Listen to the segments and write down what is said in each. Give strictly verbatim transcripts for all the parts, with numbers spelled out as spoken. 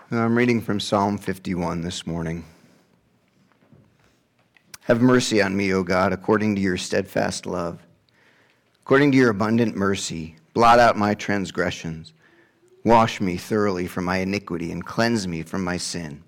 I'm reading from Psalm fifty-one this morning. Have mercy on me, O God, according to your steadfast love. According to your abundant mercy, blot out my transgressions. Wash me thoroughly from my iniquity and cleanse me from my sin.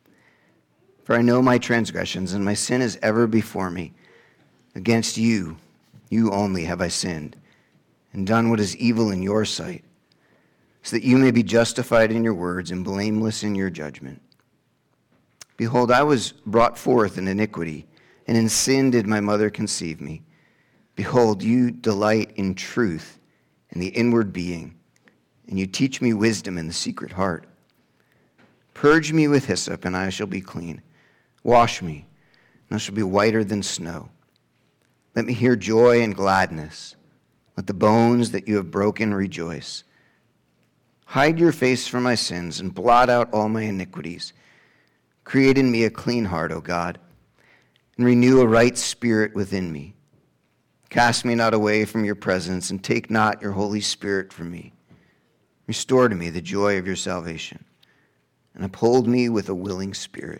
For I know my transgressions, and my sin is ever before me. Against you, you only have I sinned, and done what is evil in your sight, so that you may be justified in your words and blameless in your judgment. Behold, I was brought forth in iniquity, and in sin did my mother conceive me. Behold, you delight in truth in the inward being, and you teach me wisdom in the secret heart. Purge me with hyssop, and I shall be clean. Wash me, and I shall be whiter than snow. Let me hear joy and gladness. Let the bones that you have broken rejoice. Hide your face from my sins and blot out all my iniquities. Create in me a clean heart, O God, and renew a right spirit within me. Cast me not away from your presence, and take not your Holy Spirit from me. Restore to me the joy of your salvation, and uphold me with a willing spirit.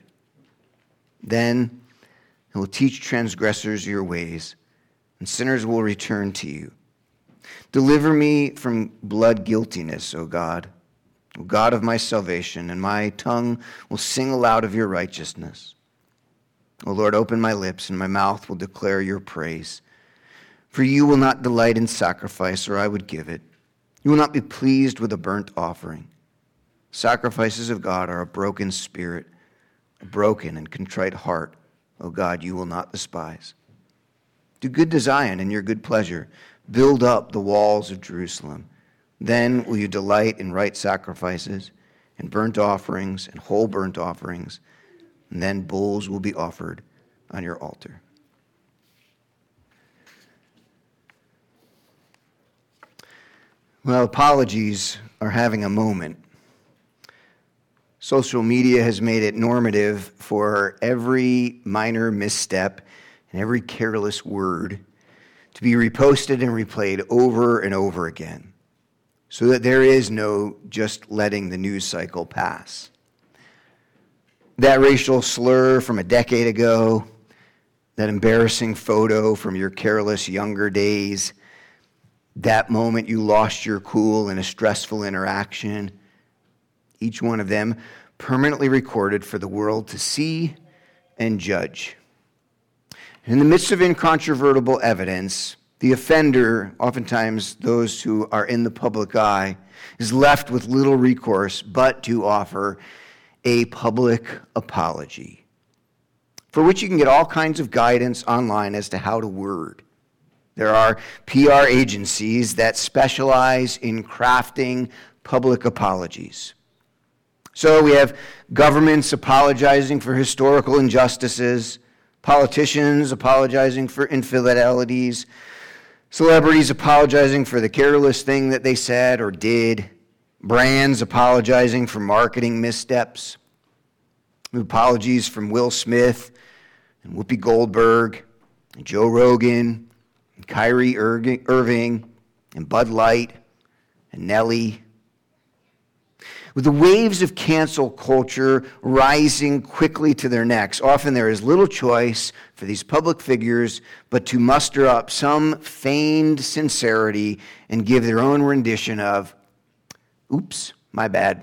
Then I will teach transgressors your ways, and sinners will return to you. Deliver me from blood guiltiness, O God, O God of my salvation, and my tongue will sing aloud of your righteousness. O Lord, open my lips, and my mouth will declare your praise. For you will not delight in sacrifice, or I would give it. You will not be pleased with a burnt offering. Sacrifices of God are a broken spirit, a broken and contrite heart, O God, you will not despise. Do good to Zion in your good pleasure. Build up the walls of Jerusalem. Then will you delight in right sacrifices, and burnt offerings, and whole burnt offerings, and then bulls will be offered on your altar. Well, apologies are having a moment. Social media has made it normative for every minor misstep and every careless word to be reposted and replayed over and over again, so that there is no just letting the news cycle pass. That racial slur from a decade ago, that embarrassing photo from your careless younger days, that moment you lost your cool in a stressful interaction, each one of them permanently recorded for the world to see and judge. In the midst of incontrovertible evidence, the offender, oftentimes those who are in the public eye, is left with little recourse but to offer a public apology, for which you can get all kinds of guidance online as to how to word. There are P R agencies that specialize in crafting public apologies. So we have governments apologizing for historical injustices, politicians apologizing for infidelities, celebrities apologizing for the careless thing that they said or did, brands apologizing for marketing missteps, apologies from Will Smith and Whoopi Goldberg and Joe Rogan and Kyrie Irving and Bud Light and Nelly. With the waves of cancel culture rising quickly to their necks, often there is little choice for these public figures but to muster up some feigned sincerity and give their own rendition of, oops, my bad.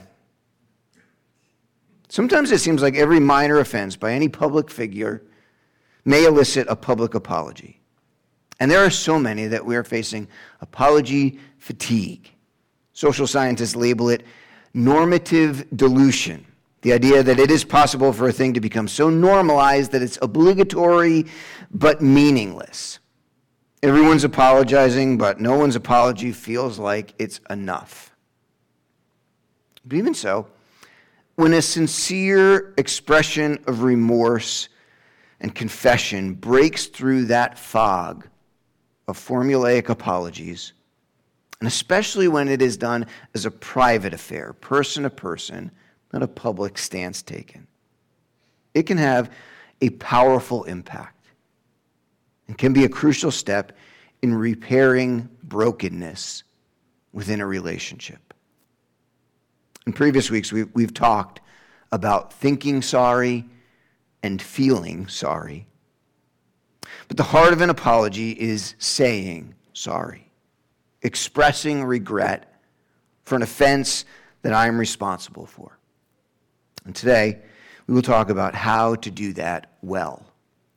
Sometimes it seems like every minor offense by any public figure may elicit a public apology. And there are so many that we are facing apology fatigue. Social scientists label it normative dilution, the idea that it is possible for a thing to become so normalized that it's obligatory but meaningless. Everyone's apologizing, but no one's apology feels like it's enough. But even so, when a sincere expression of remorse and confession breaks through that fog of formulaic apologies, and especially when it is done as a private affair, person to person, not a public stance taken, it can have a powerful impact and can be a crucial step in repairing brokenness within a relationship. In previous weeks, we've, we've talked about thinking sorry and feeling sorry. But the heart of an apology is saying sorry, expressing regret for an offense that I am responsible for. And today, we will talk about how to do that well.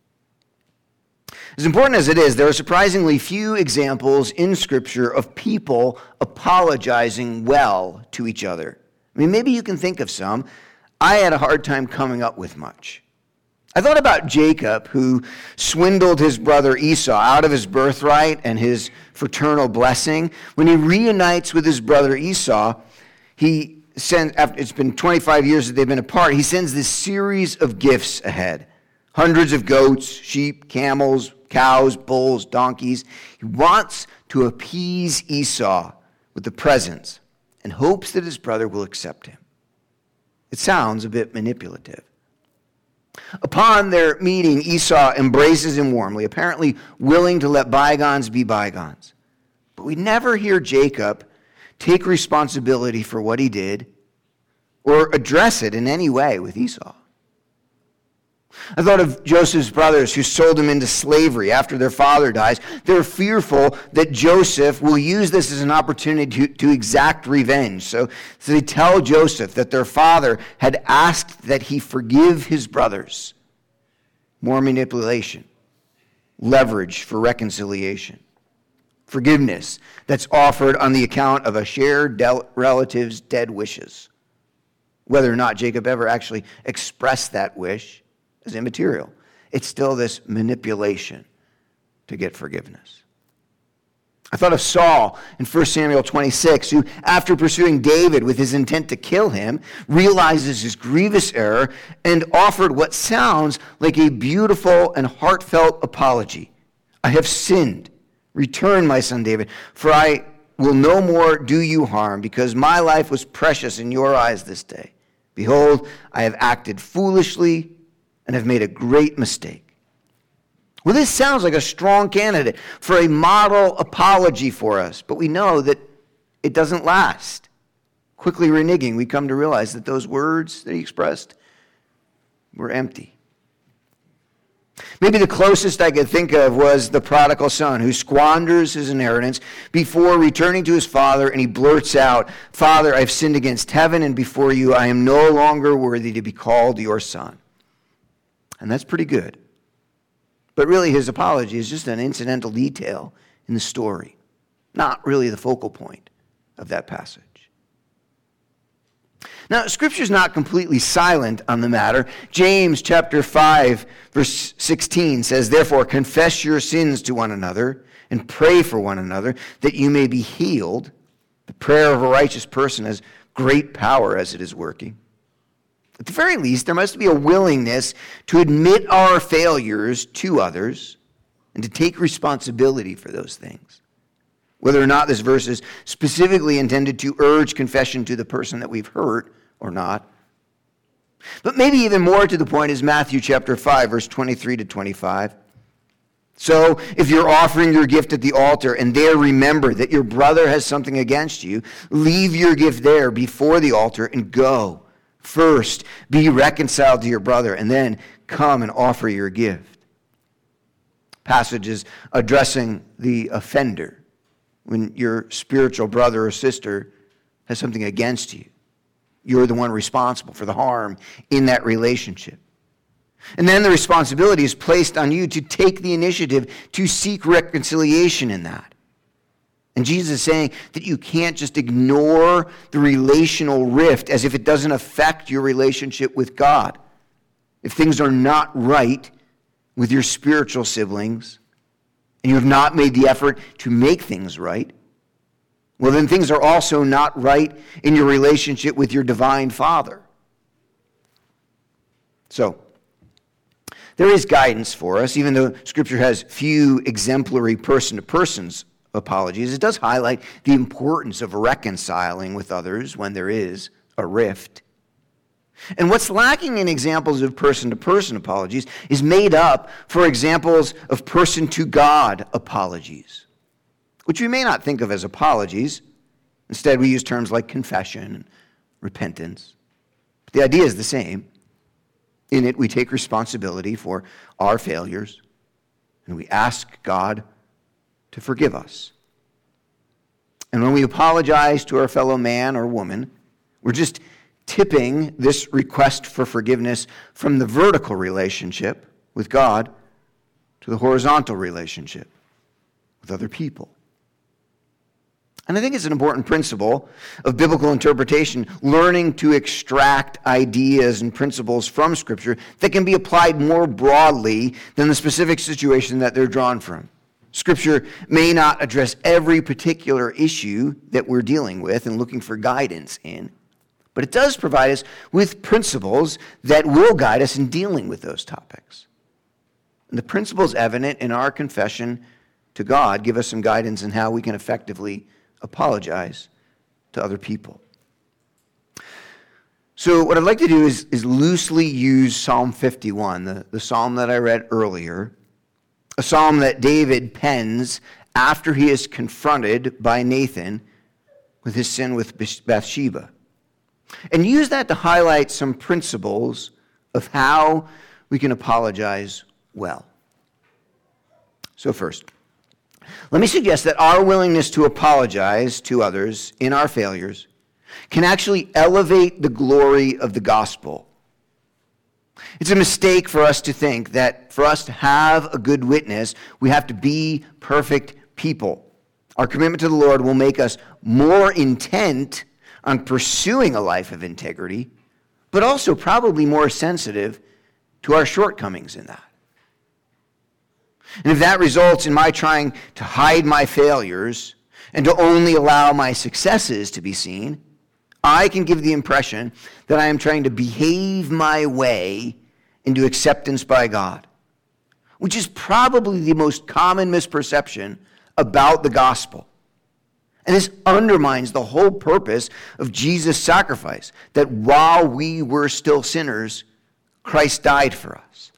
As important as it is, there are surprisingly few examples in Scripture of people apologizing well to each other. I mean, maybe you can think of some. I had a hard time coming up with much. I thought about Jacob, who swindled his brother Esau out of his birthright and his fraternal blessing. When he reunites with his brother Esau, he sends, after it's been twenty-five years that they've been apart, he sends this series of gifts ahead. Hundreds of goats, sheep, camels, cows, bulls, donkeys. He wants to appease Esau with the presents and hopes that his brother will accept him. It sounds a bit manipulative. Upon their meeting, Esau embraces him warmly, apparently willing to let bygones be bygones. But we never hear Jacob take responsibility for what he did or address it in any way with Esau. I thought of Joseph's brothers who sold him into slavery after their father dies. They're fearful that Joseph will use this as an opportunity to, to exact revenge. So, so they tell Joseph that their father had asked that he forgive his brothers. More manipulation, leverage for reconciliation, forgiveness that's offered on the account of a shared del- relative's dead wishes. Whether or not Jacob ever actually expressed that wish is immaterial. It's still this manipulation to get forgiveness. I thought of Saul in First Samuel twenty-six, who, after pursuing David with his intent to kill him, realizes his grievous error and offered what sounds like a beautiful and heartfelt apology. I have sinned. Return, my son David, for I will no more do you harm, because my life was precious in your eyes this day. Behold, I have acted foolishly and have made a great mistake. Well, this sounds like a strong candidate for a model apology for us, but we know that it doesn't last. Quickly reneging, we come to realize that those words that he expressed were empty. Maybe the closest I could think of was the prodigal son who squanders his inheritance before returning to his father, and he blurts out, "Father, I've sinned against heaven and before you. I am no longer worthy to be called your son." And that's pretty good. But really, his apology is just an incidental detail in the story, not really the focal point of that passage. Now, Scripture is not completely silent on the matter. James chapter five, verse sixteen says, "Therefore, confess your sins to one another and pray for one another that you may be healed. The prayer of a righteous person has great power as it is working." At the very least, there must be a willingness to admit our failures to others and to take responsibility for those things. Whether or not this verse is specifically intended to urge confession to the person that we've hurt or not. But maybe even more to the point is Matthew chapter five, verse twenty-three to twenty-five. "So if you're offering your gift at the altar and there remember that your brother has something against you, leave your gift there before the altar and go. First, be reconciled to your brother, and then come and offer your gift." Passages addressing the offender when your spiritual brother or sister has something against you. You're the one responsible for the harm in that relationship. And then the responsibility is placed on you to take the initiative to seek reconciliation in that. And Jesus is saying that you can't just ignore the relational rift as if it doesn't affect your relationship with God. If things are not right with your spiritual siblings, and you have not made the effort to make things right, well, then things are also not right in your relationship with your divine Father. So, there is guidance for us, even though Scripture has few exemplary person-to-persons apologies. It does highlight the importance of reconciling with others when there is a rift. And what's lacking in examples of person-to-person apologies is made up for examples of person-to-God apologies, which we may not think of as apologies. Instead, we use terms like confession and repentance. The idea is the same. In it, we take responsibility for our failures, and we ask God to forgive us. And when we apologize to our fellow man or woman, we're just tipping this request for forgiveness from the vertical relationship with God to the horizontal relationship with other people. And I think it's an important principle of biblical interpretation, learning to extract ideas and principles from Scripture that can be applied more broadly than the specific situation that they're drawn from. Scripture may not address every particular issue that we're dealing with and looking for guidance in, but it does provide us with principles that will guide us in dealing with those topics. And the principles evident in our confession to God give us some guidance in how we can effectively apologize to other people. So what I'd like to do is, is loosely use Psalm fifty-one, the, the psalm that I read earlier, a psalm that David pens after he is confronted by Nathan with his sin with Bathsheba, and use that to highlight some principles of how we can apologize well. So first, let me suggest that our willingness to apologize to others in our failures can actually elevate the glory of the gospel. It's a mistake for us to think that for us to have a good witness, we have to be perfect people. Our commitment to the Lord will make us more intent on pursuing a life of integrity, but also probably more sensitive to our shortcomings in that. And if that results in my trying to hide my failures and to only allow my successes to be seen, I can give the impression that I am trying to behave my way into acceptance by God, which is probably the most common misperception about the gospel. And this undermines the whole purpose of Jesus' sacrifice, that while we were still sinners, Christ died for us.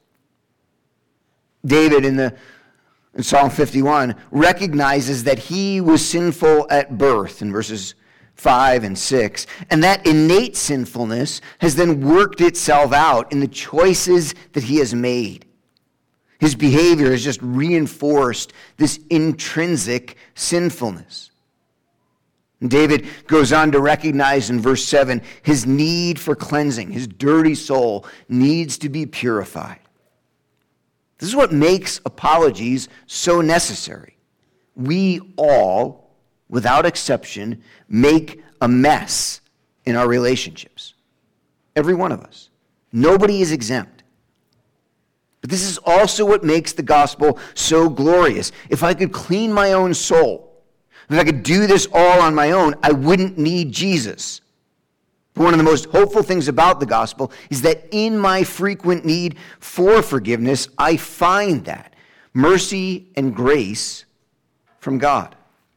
David in the in Psalm fifty-one recognizes that he was sinful at birth in verses five and six, and that innate sinfulness has then worked itself out in the choices that he has made. His behavior has just reinforced this intrinsic sinfulness. And David goes on to recognize in verse seven his need for cleansing. His dirty soul needs to be purified. This is what makes apologies so necessary. We all, without exception, make a mess in our relationships. Every one of us. Nobody is exempt. But this is also what makes the gospel so glorious. If I could clean my own soul, if I could do this all on my own, I wouldn't need Jesus. But one of the most hopeful things about the gospel is that in my frequent need for forgiveness, I find that mercy and grace from God.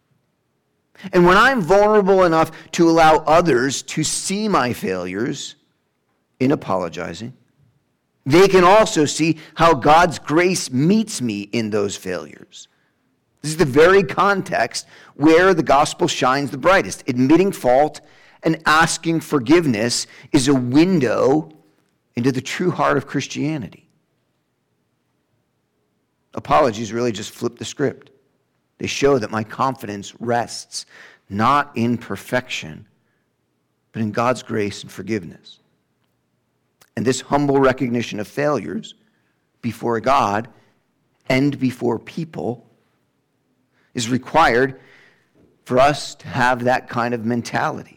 And when I'm vulnerable enough to allow others to see my failures in apologizing, they can also see how God's grace meets me in those failures. This is the very context where the gospel shines the brightest. Admitting fault and asking forgiveness is a window into the true heart of Christianity. Apologies really just flip the script. They show that my confidence rests not in perfection, but in God's grace and forgiveness. And this humble recognition of failures before God and before people is required for us to have that kind of mentality.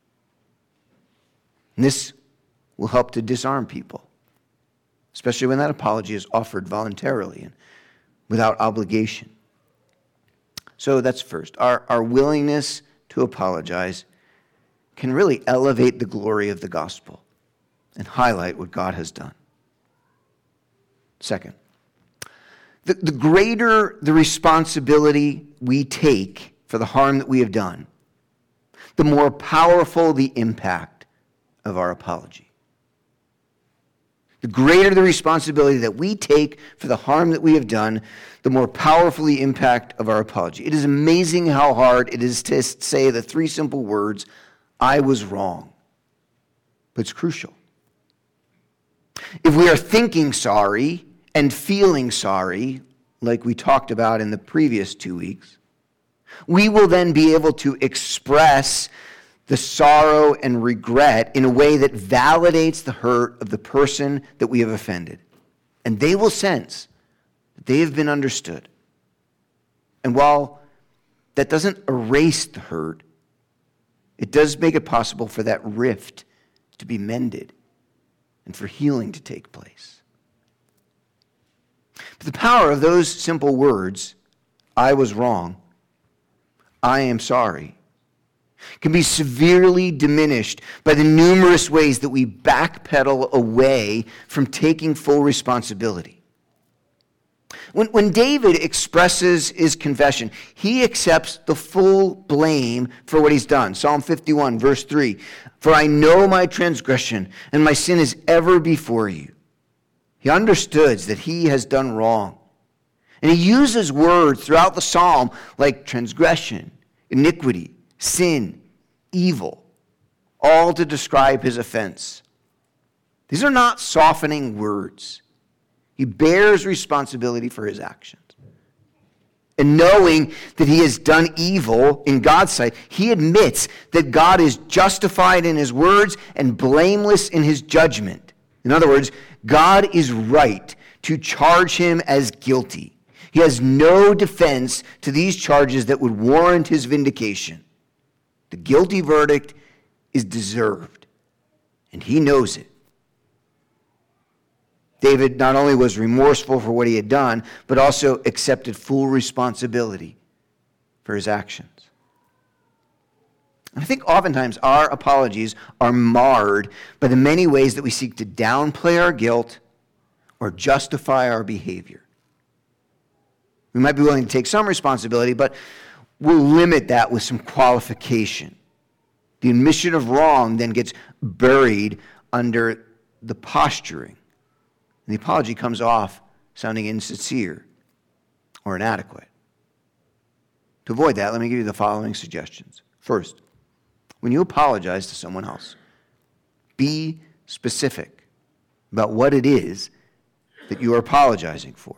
And this will help to disarm people, especially when that apology is offered voluntarily and without obligation. So that's first. Our, our willingness to apologize can really elevate the glory of the gospel and highlight what God has done. Second, the, the greater the responsibility we take for the harm that we have done, the more powerful the impact of our apology. The greater the responsibility that we take for the harm that we have done, the more powerful the impact of our apology. It is amazing how hard it is to say the three simple words, I was wrong. But it's crucial. are thinking sorry and feeling sorry, like we talked about in the previous two weeks, we will then be able to express the sorrow and regret in a way that validates the hurt of the person that we have offended. And they will sense that they have been understood. And while that doesn't erase the hurt, it does make it possible for that rift to be mended and for healing to take place. But the power of those simple words, I was wrong, I am sorry, can be severely diminished by the numerous ways that we backpedal away from taking full responsibility. When, when David expresses his confession, he accepts the full blame for what he's done. Psalm fifty-one, verse three, "For I know my transgression, and my sin is ever before you." He understands that he has done wrong. And he uses words throughout the psalm like transgression, iniquity, sin, evil, all to describe his offense. These are not softening words. He bears responsibility for his actions. And knowing that he has done evil in God's sight, he admits that God is justified in his words and blameless in his judgment. In other words, God is right to charge him as guilty. He has no defense to these charges that would warrant his vindication. The guilty verdict is deserved, and he knows it. David not only was remorseful for what he had done, but also accepted full responsibility for his actions. I think oftentimes our apologies are marred by the many ways that we seek to downplay our guilt or justify our behavior. We might be willing to take some responsibility, but we'll limit that with some qualification. The admission of wrong then gets buried under the posturing. And the apology comes off sounding insincere or inadequate. To avoid that, let me give you the following suggestions. First, when you apologize to someone else, be specific about what it is that you are apologizing for.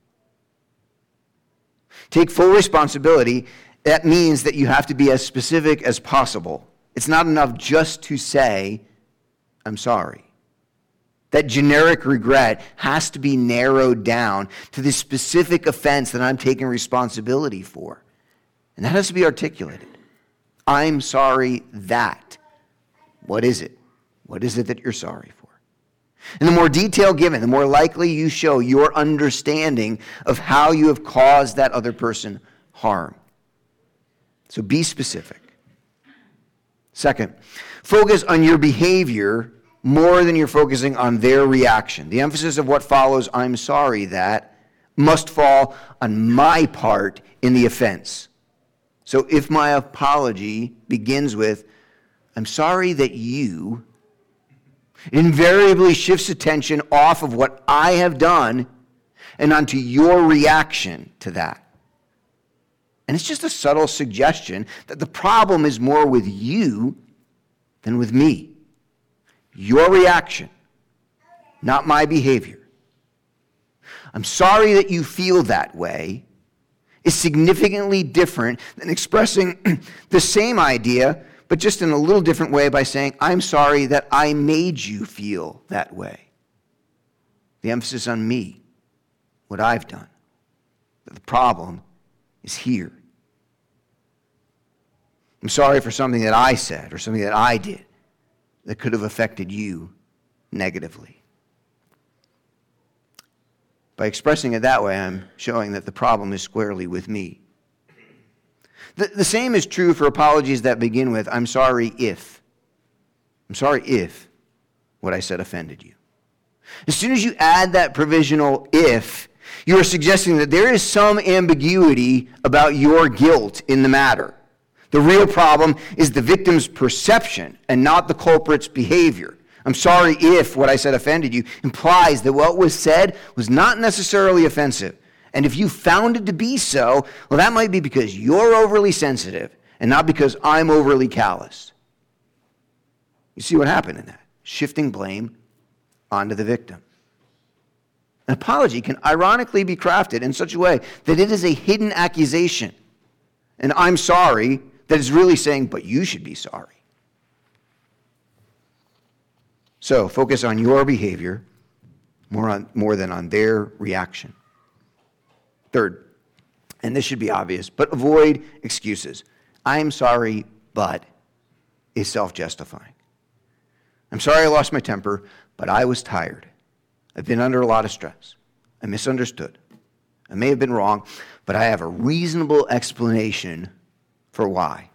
Take full responsibility. That means that you have to be as specific as possible. It's not enough just to say, I'm sorry. That generic regret has to be narrowed down to the specific offense that I'm taking responsibility for. And that has to be articulated. I'm sorry that. What is it? What is it that you're sorry for? And the more detail given, the more likely you show your understanding of how you have caused that other person harm. So be specific. Second, focus on your behavior more than you're focusing on their reaction. The emphasis of what follows, I'm sorry that, must fall on my part in the offense. So if my apology begins with, I'm sorry that you, it invariably shifts attention off of what I have done and onto your reaction to that. And it's just a subtle suggestion that the problem is more with you than with me. Your reaction, not my behavior. I'm sorry that you feel that way is significantly different than expressing the same idea, but just in a little different way by saying, I'm sorry that I made you feel that way. The emphasis on me, what I've done. But the problem is here. I'm sorry for something that I said or something that I did that could have affected you negatively. By expressing it that way, I'm showing that the problem is squarely with me. The, the same is true for apologies that begin with, I'm sorry if. I'm sorry if what I said offended you. As soon as you add that provisional if, you are suggesting that there is some ambiguity about your guilt in the matter. The real problem is the victim's perception and not the culprit's behavior. I'm sorry if what I said offended you implies that what was said was not necessarily offensive. And if you found it to be so, well, that might be because you're overly sensitive and not because I'm overly callous. You see what happened in that? Shifting blame onto the victim. An apology can ironically be crafted in such a way that it is a hidden accusation. And I'm sorry that is really saying, but you should be sorry. So focus on your behavior more, on, more than on their reaction. Third, and this should be obvious, but avoid excuses. I'm sorry, but is self-justifying. I'm sorry I lost my temper, but I was tired. I've been under a lot of stress. I misunderstood. I may have been wrong, but I have a reasonable explanation for why.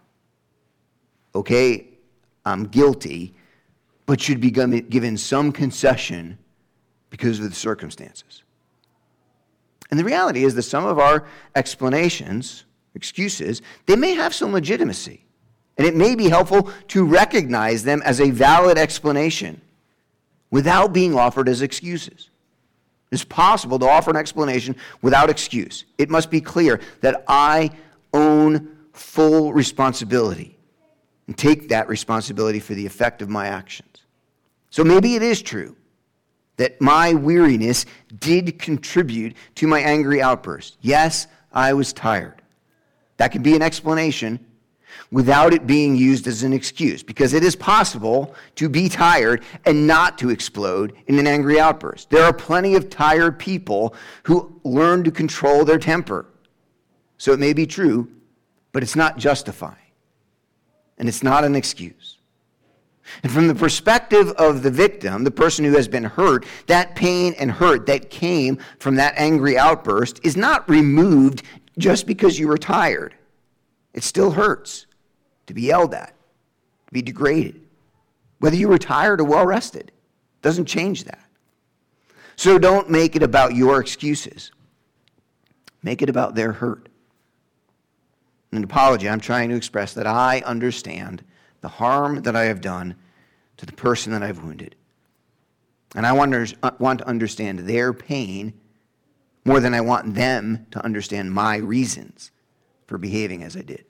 Okay, I'm guilty, but should be given some concession because of the circumstances. And the reality is that some of our explanations, excuses, they may have some legitimacy. And it may be helpful to recognize them as a valid explanation without being offered as excuses. It's possible to offer an explanation without excuse. It must be clear that I own full responsibility and take that responsibility for the effect of my actions. So maybe it is true that my weariness did contribute to my angry outburst. Yes, I was tired. That could be an explanation without it being used as an excuse, because it is possible to be tired and not to explode in an angry outburst. There are plenty of tired people who learn to control their temper. So it may be true, but it's not justifying, and it's not an excuse. And from the perspective of the victim, the person who has been hurt, that pain and hurt that came from that angry outburst is not removed just because you were tired. It still hurts to be yelled at, to be degraded. Whether you were tired or well rested, doesn't change that. So don't make it about your excuses. Make it about their hurt. In an apology, I'm trying to express that I understand the harm that I have done to the person that I've wounded. And I want to, want to understand their pain more than I want them to understand my reasons for behaving as I did.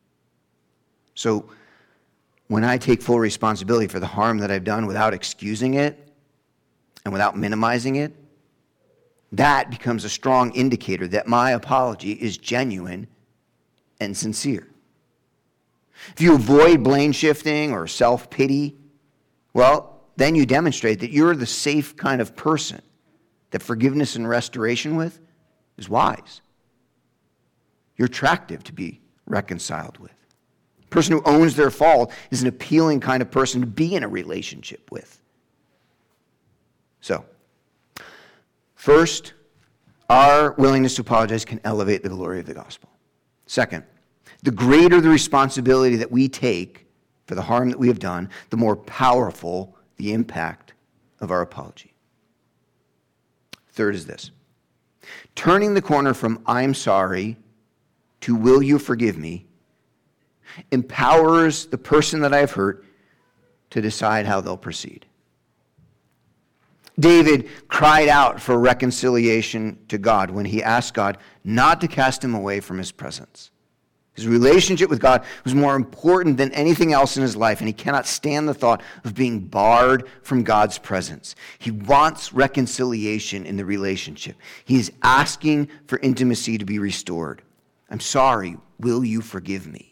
So when I take full responsibility for the harm that I've done without excusing it and without minimizing it, that becomes a strong indicator that my apology is genuine and sincere. If you avoid blame shifting or self-pity, well, then you demonstrate that you're the safe kind of person that forgiveness and restoration with is wise. You're attractive to be reconciled with. A person who owns their fault is an appealing kind of person to be in a relationship with. So, first, our willingness to apologize can elevate the glory of the gospel. Second, the greater the responsibility that we take for the harm that we have done, the more powerful the impact of our apology. Third is this: turning the corner from I'm sorry to will you forgive me empowers the person that I have hurt to decide how they'll proceed. David cried out for reconciliation to God when he asked God not to cast him away from his presence. His relationship with God was more important than anything else in his life, and he cannot stand the thought of being barred from God's presence. He wants reconciliation in the relationship. He is asking for intimacy to be restored. I'm sorry, will you forgive me?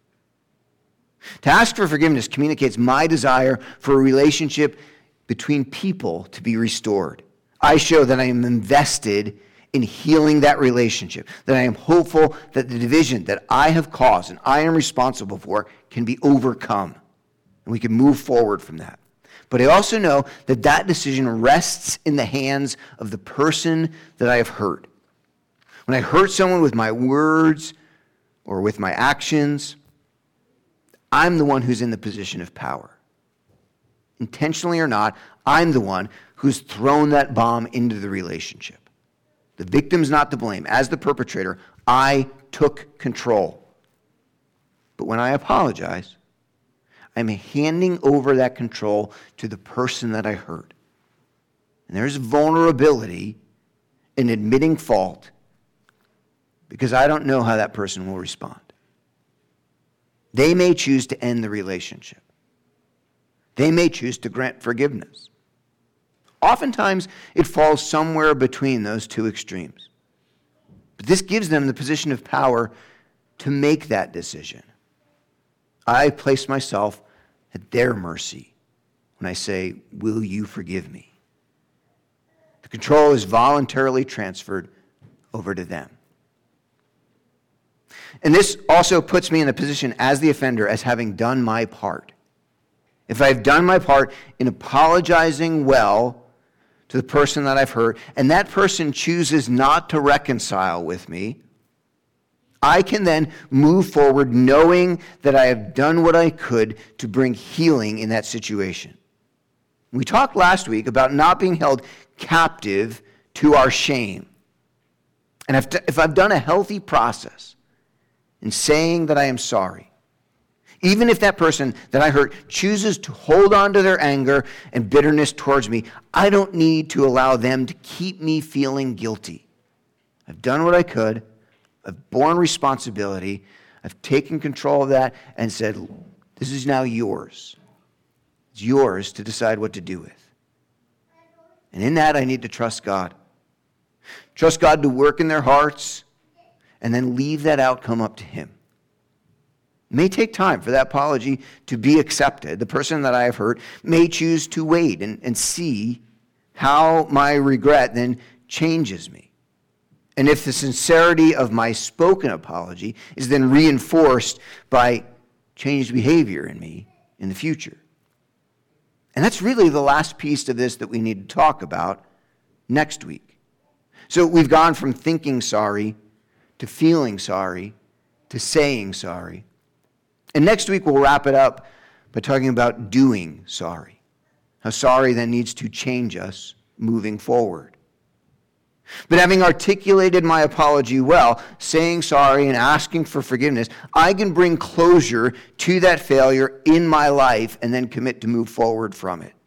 To ask for forgiveness communicates my desire for a relationship between people to be restored. I show that I am invested in healing that relationship, that I am hopeful that the division that I have caused and I am responsible for can be overcome, and we can move forward from that. But I also know that that decision rests in the hands of the person that I have hurt. When I hurt someone with my words or with my actions, I'm the one who's in the position of power. Intentionally or not, I'm the one who's thrown that bomb into the relationship. The victim's not to blame. As the perpetrator, I took control. But when I apologize, I'm handing over that control to the person that I hurt. And there's vulnerability in admitting fault because I don't know how that person will respond. They may choose to end the relationship. They may choose to grant forgiveness. Oftentimes, it falls somewhere between those two extremes. But this gives them the position of power to make that decision. I place myself at their mercy when I say, will you forgive me? The control is voluntarily transferred over to them. And this also puts me in a position as the offender as having done my part. If I've done my part in apologizing well to the person that I've hurt, and that person chooses not to reconcile with me, I can then move forward knowing that I have done what I could to bring healing in that situation. We talked last week about not being held captive to our shame. And if, if I've done a healthy process in saying that I am sorry, even if that person that I hurt chooses to hold on to their anger and bitterness towards me, I don't need to allow them to keep me feeling guilty. I've done what I could. I've borne responsibility. I've taken control of that and said, this is now yours. It's yours to decide what to do with. And in that, I need to trust God. Trust God to work in their hearts and then leave that outcome up to Him. It may take time for that apology to be accepted. The person that I have hurt may choose to wait and, and see how my regret then changes me. And if the sincerity of my spoken apology is then reinforced by changed behavior in me in the future. And that's really the last piece of this that we need to talk about next week. So we've gone from thinking sorry to feeling sorry to saying sorry. And next week we'll wrap it up by talking about doing sorry. How sorry then needs to change us moving forward. But having articulated my apology well, saying sorry and asking for forgiveness, I can bring closure to that failure in my life and then commit to move forward from it.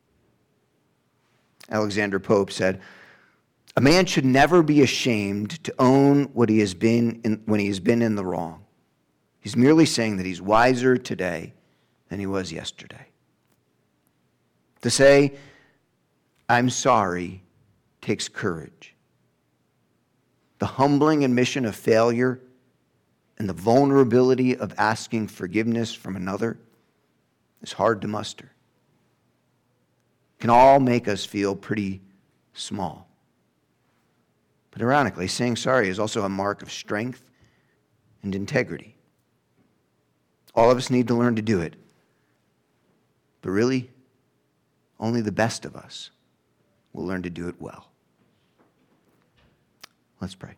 Alexander Pope said, "A man should never be ashamed to own what he has been in, when he has been in the wrong. He's merely saying that he's wiser today than he was yesterday." To say, "I'm sorry," takes courage. The humbling admission of failure and the vulnerability of asking forgiveness from another is hard to muster. It can all make us feel pretty small. But ironically, saying sorry is also a mark of strength and integrity. All of us need to learn to do it. But really, only the best of us will learn to do it well. Let's pray.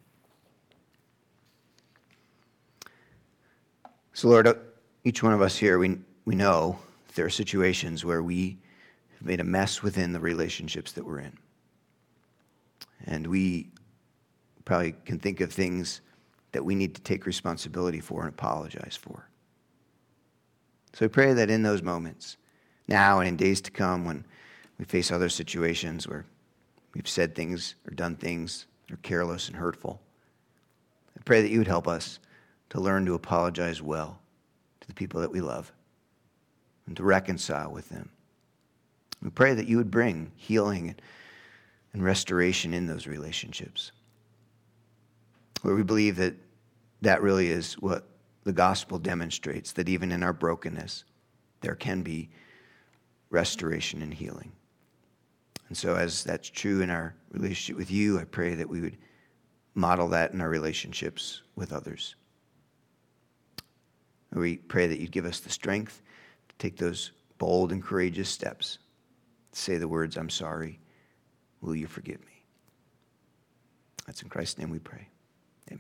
So Lord, each one of us here, we, we know there are situations where we have made a mess within the relationships that we're in. And we probably can think of things that we need to take responsibility for and apologize for. So I pray that in those moments, now and in days to come, when we face other situations where we've said things or done things that are careless and hurtful, I pray that you would help us to learn to apologize well to the people that we love and to reconcile with them. We pray that you would bring healing and restoration in those relationships. Where we believe that that really is what the gospel demonstrates, that even in our brokenness, there can be restoration and healing. And so as that's true in our relationship with you, I pray that we would model that in our relationships with others. We pray that you'd give us the strength to take those bold and courageous steps, to say the words, "I'm sorry, will you forgive me?" That's in Christ's name we pray.